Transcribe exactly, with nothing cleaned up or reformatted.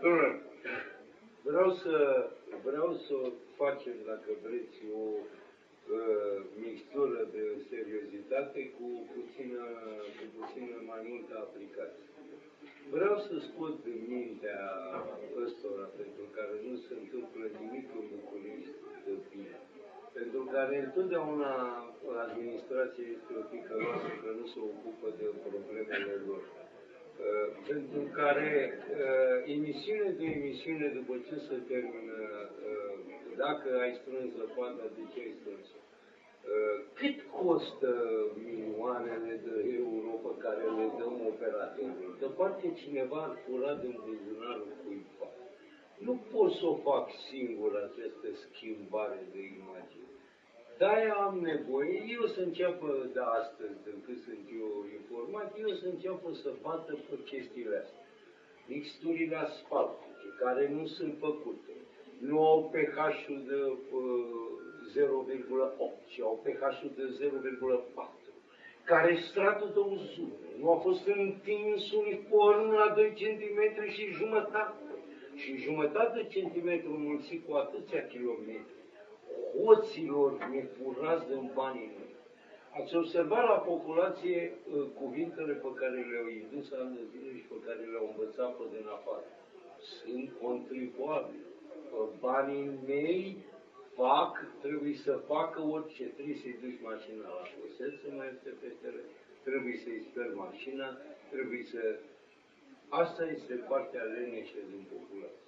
Domnule, vreau să, vreau să facem, dacă vreți, o uh, mixtură de seriozitate cu puțină, cu puțină mai multă aplicație. Vreau să scot din mintea ăstora pentru care nu se întâmplă nimic în București de bine, pentru care întotdeauna administrația este o ticăloasă că nu se ocupă de problemele lor. Uh, pentru care uh, emisiune de emisiune, după ce se termină, uh, dacă ai strâns zăpada, de ce ai strâns? Uh, cât costă milioanele de euro pe care le dăm operatorilor? De parcă cineva ar fura din buzunarul cuiva. Nu pot să o fac singur această schimbare de imagine. De-aia am nevoie, eu să înceapă de astăzi, de cât sunt eu informat, eu să înceapă să bată pe chestiile astea. Mixturile asfaltice, care nu sunt făcute, nu au pH-ul de uh, zero virgulă opt, ci au pH-ul de zero virgulă patru, care stratul de uzură nu a fost întins uniform la doi centimetri și jumătate, și jumătate de centimetru înmulțit cu atâția kilometri. Hoților nefurați din banii mei. Ați observat la populație uh, cuvintele pe care le-au indus ani de zile și pe care le-au învățat pe din afară. Sunt contribuabili. Banii mei fac, trebuie să facă orice. Trebuie să-i duci mașina la șosel, să mai este petele, trebuie să-i speli mașina, trebuie să... Asta este partea leneșă din populație.